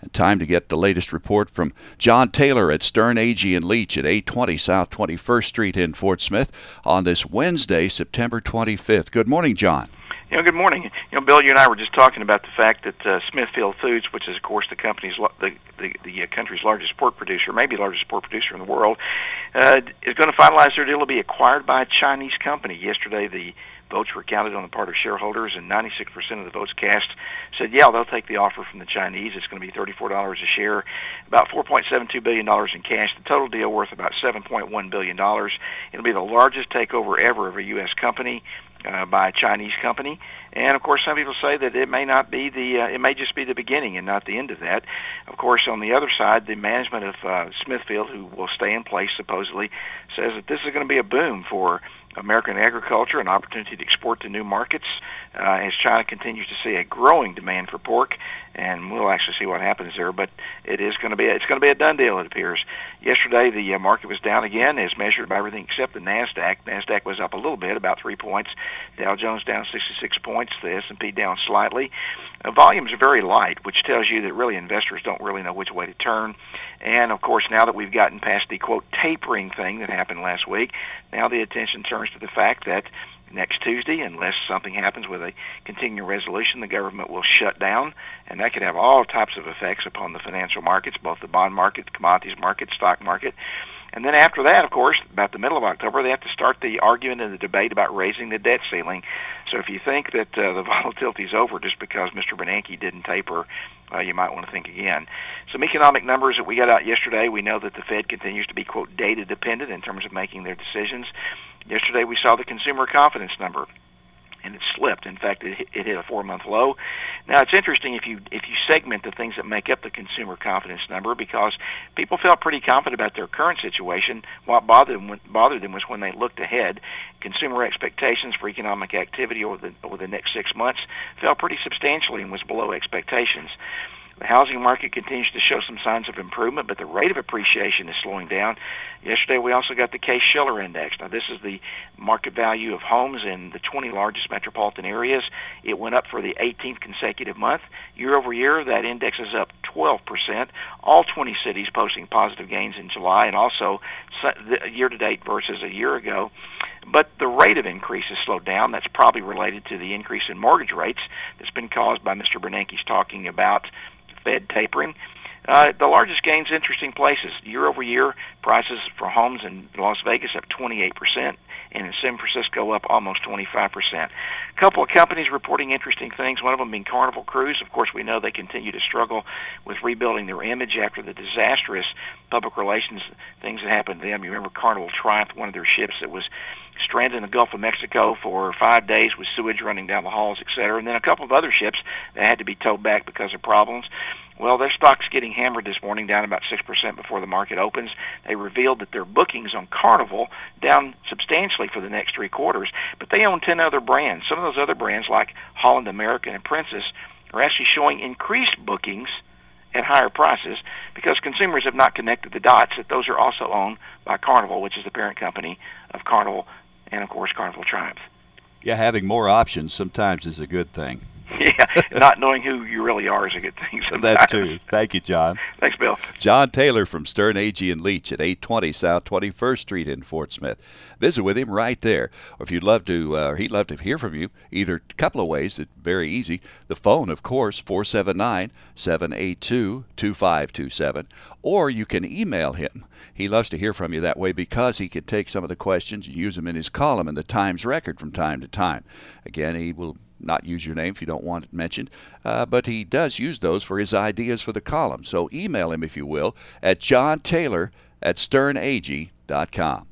And time to get the latest report from John Taylor at Stern Agee and Leach at 820 South 21st Street in Fort Smith on this Wednesday, September 25th. Good morning, John. Good morning. Bill, you and I were just talking about the fact that Smithfield Foods, which is, of course, the country's largest pork producer, maybe the largest pork producer in the world, is going to finalize their deal to be acquired by a Chinese company. Yesterday, the votes were counted on the part of shareholders, and 96% of the votes cast said, yeah, they'll take the offer from the Chinese. It's going to be $34 a share, about $4.72 billion in cash. The total deal worth about $7.1 billion. It'll be the largest takeover ever of a U.S. company by a Chinese company. And of course, some people say that it may not be it may just be the beginning and not the end of that. Of course, on the other side, the management of Smithfield, who will stay in place supposedly, says that this is going to be a boom for American agriculture, an opportunity to export to new markets as China continues to see a growing demand for pork, and we'll actually see what happens there. But it's going to be a done deal, it appears. Yesterday, the market was down again, as measured by everything except the Nasdaq. Nasdaq was up a little bit, about 3 points. Dow Jones down 66 points. The S&P down slightly. Volumes are very light, which tells you that really investors don't really know which way to turn. And of course, now that we've gotten past the quote tapering thing that happened last week, now the attention turns to the fact that next Tuesday, unless something happens with a continuing resolution, the government will shut down, and that could have all types of effects upon the financial markets, both the bond market, the commodities market, stock market. And then after that, of course, about the middle of October, they have to start the argument and the debate about raising the debt ceiling. So if you think that the volatility is over just because Mr. Bernanke didn't taper, you might want to think again. Some economic numbers that we got out yesterday. We know that the Fed continues to be, quote, data dependent in terms of making their decisions. Yesterday we saw the consumer confidence number, and it slipped. In fact, it hit a 4-month low. Now, it's interesting if you segment the things that make up the consumer confidence number, because people felt pretty confident about their current situation. What bothered them was when they looked ahead. Consumer expectations for economic activity over the next 6 months fell pretty substantially and was below expectations. The housing market continues to show some signs of improvement, but the rate of appreciation is slowing down. Yesterday, we also got the Case-Shiller Index. Now, this is the market value of homes in the 20 largest metropolitan areas. It went up for the 18th consecutive month. Year over year, that index is up 12%. All 20 cities posting positive gains in July, and also year-to-date versus a year ago. But the rate of increase has slowed down. That's probably related to the increase in mortgage rates that's been caused by Mr. Bernanke's talking about Fed tapering. The largest gains, interesting places. Year over year, prices for homes in Las Vegas up 28%, and in San Francisco up almost 25%. A couple of companies reporting interesting things, one of them being Carnival Cruise. Of course, we know they continue to struggle with rebuilding their image after the disastrous public relations things that happened to them. You remember Carnival Triumph, one of their ships that was stranded in the Gulf of Mexico for 5 days with sewage running down the halls, etc., and then a couple of other ships that had to be towed back because of problems. Well, their stock's getting hammered this morning, down about 6% before the market opens. They revealed that their bookings on Carnival down substantially for the next 3 quarters, but they own 10 other brands. Some of those other brands, like Holland American and Princess, are actually showing increased bookings at higher prices because consumers have not connected the dots that those are also owned by Carnival, which is the parent company of Carnival and, of course, Carnival Triumph. Yeah, having more options sometimes is a good thing. Yeah, not knowing who you really are is a good thing sometimes. That too. Thank you, John. Thanks, Bill. John Taylor from Stern Agee and Leach at 820 South 21st Street in Fort Smith. Visit with him right there. Or if you'd love to, he'd love to hear from you. Either a couple of ways. It's very easy. The phone, of course, 479-782-2527. Or you can email him. He loves to hear from you that way because he can take some of the questions and use them in his column in the Times Record from time to time. Again, he will not use your name if you don't want it mentioned, but he does use those for his ideas for the column. So email him, if you will, at johntaylor@sternagee.com.